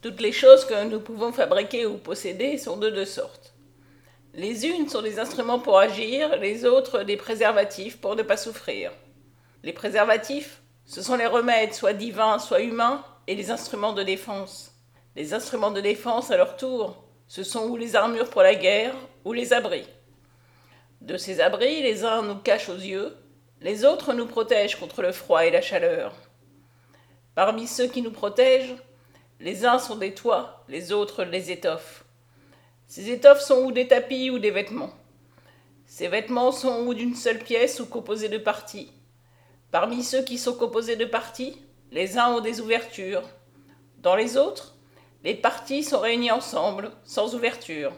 Toutes les choses que nous pouvons fabriquer ou posséder sont de deux sortes. Les unes sont des instruments pour agir, les autres des préservatifs pour ne pas souffrir. Les préservatifs, ce sont les remèdes, soit divins, soit humains, et les instruments de défense. Les instruments de défense, à leur tour, ce sont ou les armures pour la guerre, ou les abris. De ces abris, les uns nous cachent aux yeux, les autres nous protègent contre le froid et la chaleur. Parmi ceux qui nous protègent, les uns sont des toits, les autres des étoffes. Ces étoffes sont ou des tapis ou des vêtements. Ces vêtements sont ou d'une seule pièce ou composés de parties. Parmi ceux qui sont composés de parties, les uns ont des ouvertures. Dans les autres, les parties sont réunies ensemble, sans ouverture.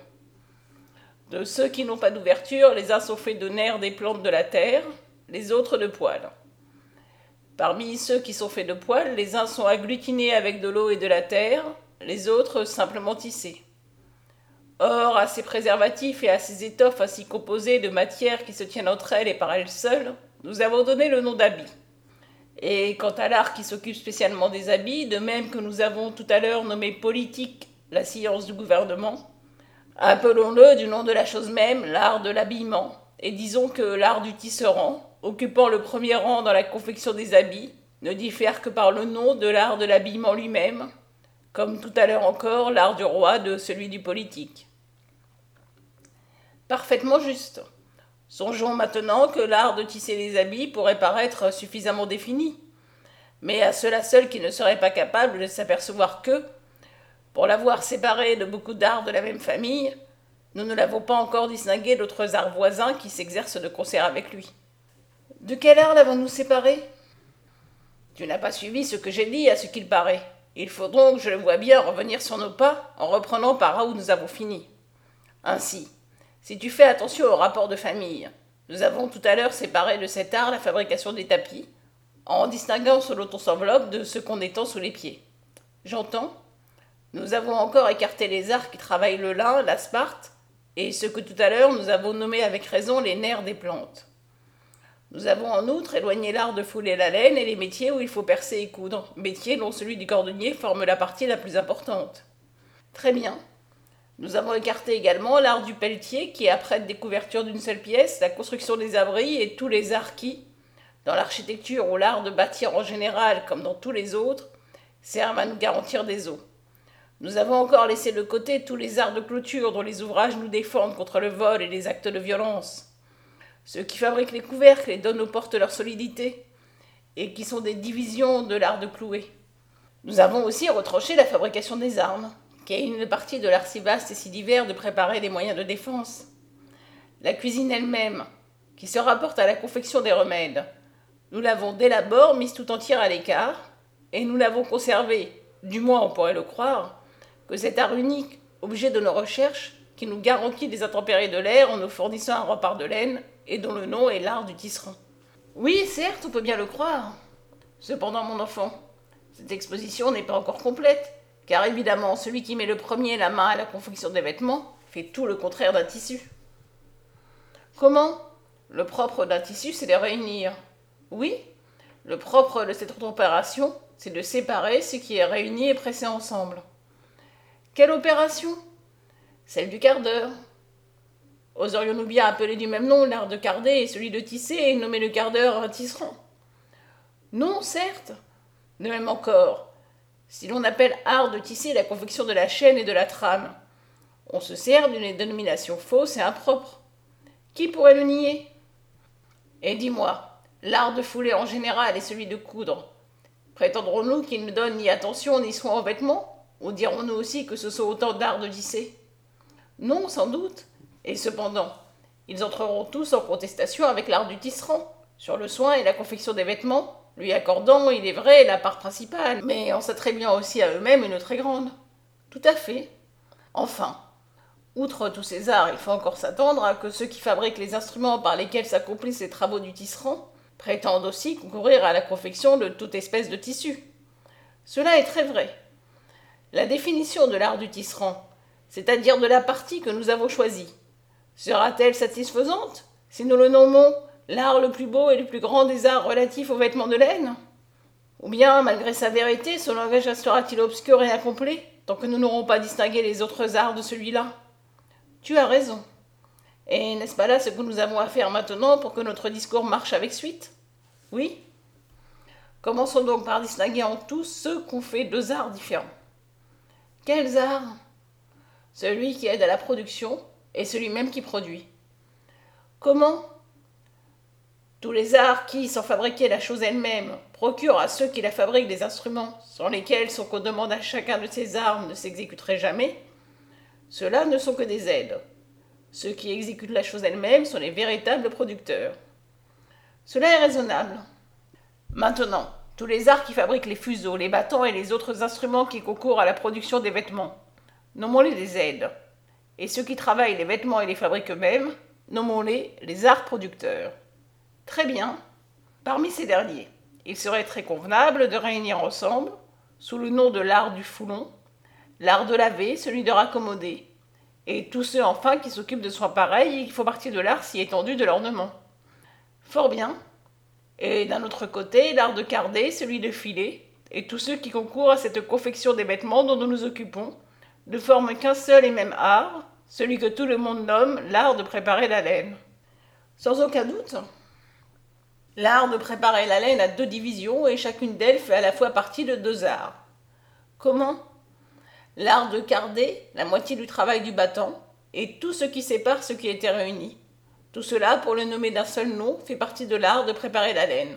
De ceux qui n'ont pas d'ouverture, les uns sont faits de nerfs des plantes de la terre, les autres de poils. Parmi ceux qui sont faits de poils, les uns sont agglutinés avec de l'eau et de la terre, les autres simplement tissés. Or, à ces préservatifs et à ces étoffes ainsi composées de matières qui se tiennent entre elles et par elles seules, nous avons donné le nom d'habits. Et quant à l'art qui s'occupe spécialement des habits, de même que nous avons tout à l'heure nommé politique la science du gouvernement, appelons-le du nom de la chose même, l'art de l'habillement, et disons que l'art du tisserand, occupant le premier rang dans la confection des habits, ne diffère que par le nom de l'art de l'habillement lui-même, comme tout à l'heure encore l'art du roi de celui du politique. Parfaitement juste. Songeons maintenant que l'art de tisser les habits pourrait paraître suffisamment défini, mais à ceux-là seuls qui ne seraient pas capables de s'apercevoir que, pour l'avoir séparé de beaucoup d'arts de la même famille, nous ne l'avons pas encore distingué d'autres arts voisins qui s'exercent de concert avec lui. De quel art l'avons-nous séparé ? Tu n'as pas suivi ce que j'ai dit à ce qu'il paraît. Il faut donc, je le vois bien, revenir sur nos pas en reprenant par là où nous avons fini. Ainsi, si tu fais attention au rapport de famille, nous avons tout à l'heure séparé de cet art la fabrication des tapis, en distinguant selon ton enveloppe de ce qu'on étend sous les pieds. J'entends. Nous avons encore écarté les arts qui travaillent le lin, la sparte, et ce que tout à l'heure nous avons nommé avec raison les nerfs des plantes. Nous avons en outre éloigné l'art de fouler la laine et les métiers où il faut percer et coudre, métiers dont celui du cordonnier forme la partie la plus importante. Très bien. Nous avons écarté également l'art du pelletier qui apprête des couvertures d'une seule pièce, la construction des abris et tous les arts qui, dans l'architecture ou l'art de bâtir en général comme dans tous les autres, servent à nous garantir des eaux. Nous avons encore laissé de côté tous les arts de clôture dont les ouvrages nous défendent contre le vol et les actes de violence. Ceux qui fabriquent les couvercles et donnent aux portes leur solidité, et qui sont des divisions de l'art de clouer. Nous avons aussi retranché la fabrication des armes, qui est une partie de l'art si vaste et si divers de préparer des moyens de défense. La cuisine elle-même, qui se rapporte à la confection des remèdes, nous l'avons dès l'abord mise tout entière à l'écart, et nous l'avons conservée, du moins on pourrait le croire, que cet art unique, objet de nos recherches, qui nous garantit des intempéries de l'air en nous fournissant un rempart de laine, et dont le nom est l'art du tisserand. Oui, certes, on peut bien le croire. Cependant, mon enfant, cette exposition n'est pas encore complète, car évidemment, celui qui met le premier la main à la confection des vêtements fait tout le contraire d'un tissu. Comment ? Le propre d'un tissu, c'est de réunir. Oui, le propre de cette opération, c'est de séparer ce qui est réuni et pressé ensemble. Quelle opération ? Celle du quart d'heure. Oserions-nous bien appeler du même nom l'art de carder et celui de tisser et nommer le quart d'heure un tisserand ? Non, certes. De même encore, si l'on appelle art de tisser la confection de la chaîne et de la trame, on se sert d'une dénomination fausse et impropre. Qui pourrait le nier ? Et dis-moi, l'art de fouler en général et celui de coudre, prétendrons-nous qu'ils ne donnent ni attention ni soin aux vêtements ? Ou dirons-nous aussi que ce sont autant d'arts de tisser ? Non, sans doute. Et cependant, ils entreront tous en contestation avec l'art du tisserand, sur le soin et la confection des vêtements, lui accordant, il est vrai, la part principale, mais en s'attribuant aussi à eux-mêmes une très grande. Tout à fait. Enfin, outre tous ces arts, il faut encore s'attendre à que ceux qui fabriquent les instruments par lesquels s'accomplissent les travaux du tisserand prétendent aussi concourir à la confection de toute espèce de tissu. Cela est très vrai. La définition de l'art du tisserand, c'est-à-dire de la partie que nous avons choisie, sera-t-elle satisfaisante si nous le nommons l'art le plus beau et le plus grand des arts relatifs aux vêtements de laine ? Ou bien, malgré sa vérité, son langage restera-t-il obscur et incomplet, tant que nous n'aurons pas distingué les autres arts de celui-là? Tu as raison. Et n'est-ce pas là ce que nous avons à faire maintenant pour que notre discours marche avec suite? Oui. Commençons donc par distinguer en tous ceux qu'ont fait deux arts différents. Quels arts? Celui qui aide à la production et celui même qui produit. Comment? Tous les arts qui, sans fabriquer la chose elle-même, procurent à ceux qui la fabriquent des instruments sans lesquels son qu'on demande à chacun de ces armes ne s'exécuterait jamais, ceux-là ne sont que des aides. Ceux qui exécutent la chose elle-même sont les véritables producteurs. Cela est raisonnable. Maintenant, tous les arts qui fabriquent les fuseaux, les bâtons et les autres instruments qui concourent à la production des vêtements, nommons-les des aides. Et ceux qui travaillent les vêtements et les fabriquent eux-mêmes, nommons-les les arts producteurs. Très bien. Parmi ces derniers, il serait très convenable de réunir ensemble, sous le nom de l'art du foulon, l'art de laver, celui de raccommoder, et tous ceux enfin qui s'occupent de soins pareils et qui font partie de l'art si étendu de l'ornement. Fort bien. Et d'un autre côté, l'art de carder, celui de filer, et tous ceux qui concourent à cette confection des vêtements dont nous nous occupons, ne forment qu'un seul et même art, celui que tout le monde nomme l'art de préparer la laine. Sans aucun doute. L'art de préparer la laine a deux divisions et chacune d'elles fait à la fois partie de deux arts. Comment? L'art de carder, la moitié du travail du battant, et tout ce qui sépare ce qui était réuni. Tout cela, pour le nommer d'un seul nom, fait partie de l'art de préparer la laine.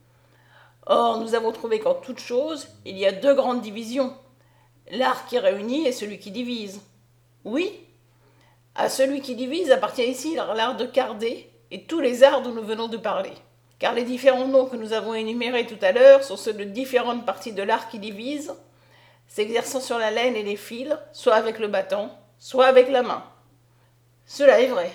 Or, nous avons trouvé qu'en toute chose, il y a deux grandes divisions. L'art qui réunit et celui qui divise. Oui, à celui qui divise appartient ici l'art de carder et tous les arts dont nous venons de parler. Car les différents noms que nous avons énumérés tout à l'heure sont ceux de différentes parties de l'art qui divise, s'exerçant sur la laine et les fils, soit avec le battant, soit avec la main. Cela est vrai.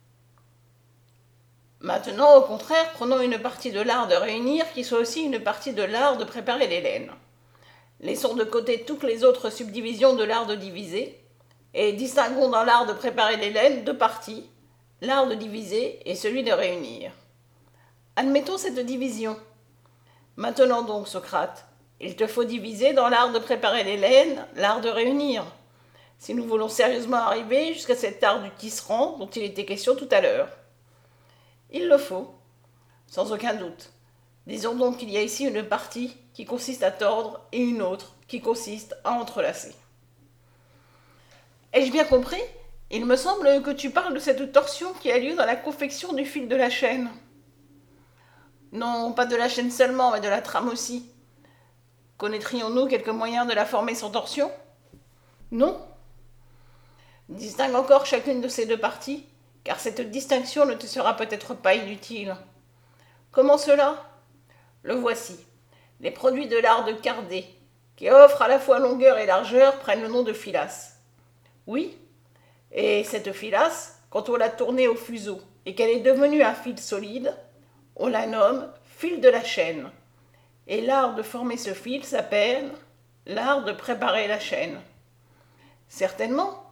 Maintenant, au contraire, prenons une partie de l'art de réunir qui soit aussi une partie de l'art de préparer les laines. Laissons de côté toutes les autres subdivisions de l'art de diviser, et distinguons dans l'art de préparer les laines deux parties, l'art de diviser et celui de réunir. Admettons cette division. Maintenant donc, Socrate, il te faut diviser dans l'art de préparer les laines, l'art de réunir, si nous voulons sérieusement arriver jusqu'à cet art du tisserand dont il était question tout à l'heure. Il le faut, sans aucun doute. Disons donc qu'il y a ici une partie qui consiste à tordre et une autre qui consiste à entrelacer. Ai-je bien compris? Il me semble que tu parles de cette torsion qui a lieu dans la confection du fil de la chaîne. Non, pas de la chaîne seulement, mais de la trame aussi. Connaîtrions-nous quelques moyens de la former sans torsion? Non. Distingue encore chacune de ces deux parties, car cette distinction ne te sera peut-être pas inutile. Comment cela? Le voici. Les produits de l'art de carder, qui offrent à la fois longueur et largeur, prennent le nom de filasse. Oui, et cette filasse, quand on l'a tournée au fuseau et qu'elle est devenue un fil solide, on la nomme fil de la chaîne. Et l'art de former ce fil s'appelle l'art de préparer la chaîne. Certainement.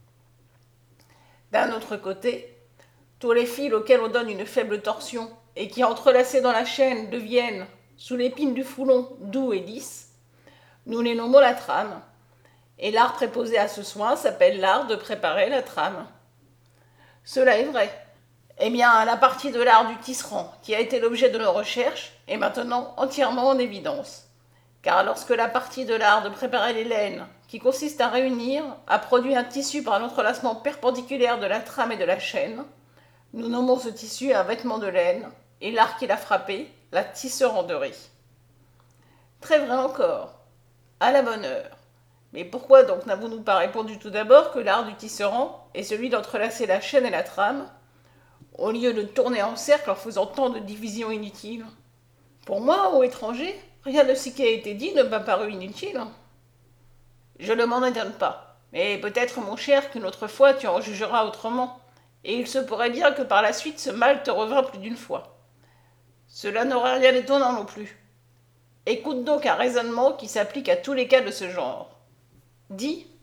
D'un autre côté, tous les fils auxquels on donne une faible torsion et qui, entrelacés dans la chaîne, deviennent, sous l'épine du foulon, doux et lisses, nous les nommons la trame. Et l'art préposé à ce soin s'appelle l'art de préparer la trame. Cela est vrai. Eh bien, la partie de l'art du tisserand, qui a été l'objet de nos recherches, est maintenant entièrement en évidence. Car lorsque la partie de l'art de préparer les laines, qui consiste à réunir, a produit un tissu par l'entrelacement perpendiculaire de la trame et de la chaîne, nous nommons ce tissu un vêtement de laine, et l'art qui l'a frappé, la tisseranderie. Très vrai encore. À la bonne heure. Mais pourquoi donc n'avons-nous pas répondu tout d'abord que l'art du tisserand est celui d'entrelacer la chaîne et la trame, au lieu de tourner en cercle en faisant tant de divisions inutiles? Pour moi, ô étranger, rien de ce qui a été dit ne m'a paru inutile. Je ne m'en étonne pas, mais peut-être, mon cher, qu'une autre fois tu en jugeras autrement, et il se pourrait bien que par la suite ce mal te revint plus d'une fois. Cela n'aurait rien d'étonnant non plus. Écoute donc un raisonnement qui s'applique à tous les cas de ce genre. Dis,